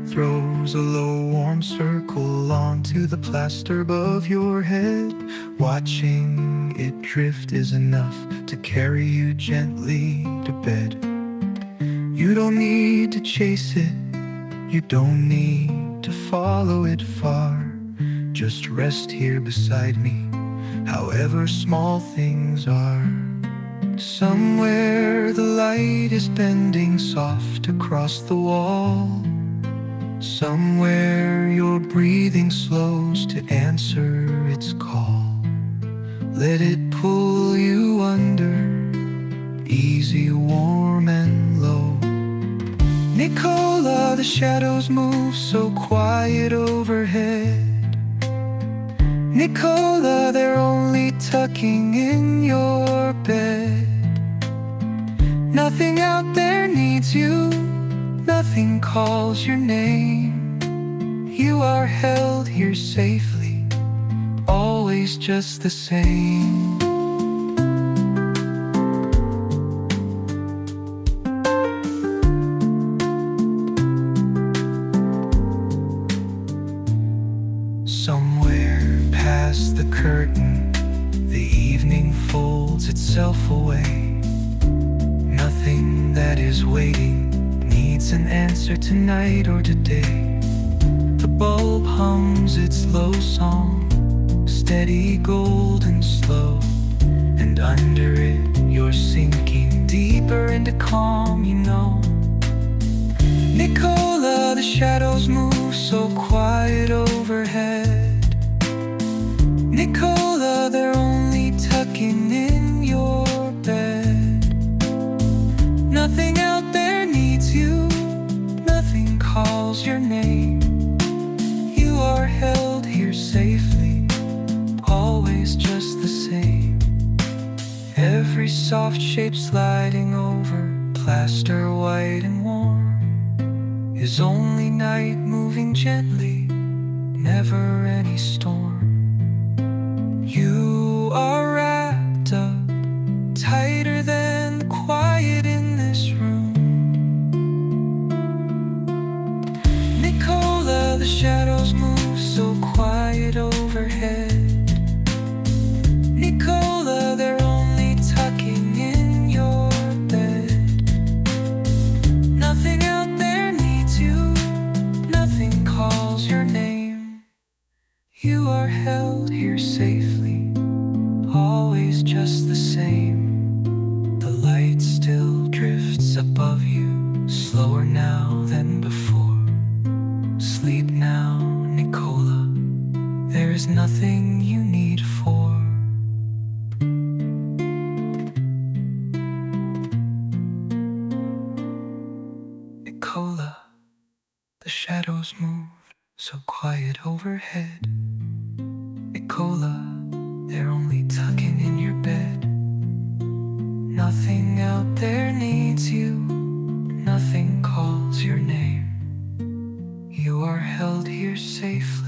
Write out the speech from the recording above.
throws a low warm circle onto the plaster above your head. Watching it drift is enough to carry you gently to bed. You don't need to chase it, you don't need to follow it far. Just rest here beside me, however small things are. Somewhere the light is bending soft across the wall. Somewhere your breathing slows to answer its call. Let it pull you under, easy, warm and low. Nicola, the shadows move so quiet overhead. Nicola, they're only tucking in your bed. Nothing out there needs you, nothing calls your name. You are held here safely, always just the same. Somewhere past the curtain, the evening folds itself away. Nothing that is waiting needs an answer tonight or today. The bulb hums its low song, steady, golden, slow. And under it you're sinking deeper into calm, you know. Nicola, the shadows move so quiet overhead. Nicola, they're only tucking in your bed. Nothing out there needs you, nothing calls your name. You are held here safely, always just the same. Every soft shape sliding over, plaster white and warm, is only night moving gently, never any storm. You are wrapped up, tighter than the quiet in this room. Nicola, the shadows move so quiet overhead. Nicola, they're only tucking in your bed. Nothing out there needs you, nothing calls your name. You are held here safely, always just the same. The light still drifts above you, slower now than before. Sleep now, Nicola, there is nothing you need for. Nicola, the shadows move so quiet overhead. Nicola, they're only tucking in your bed. Nothing out there needs you, nothing calls your name. You are held here safe,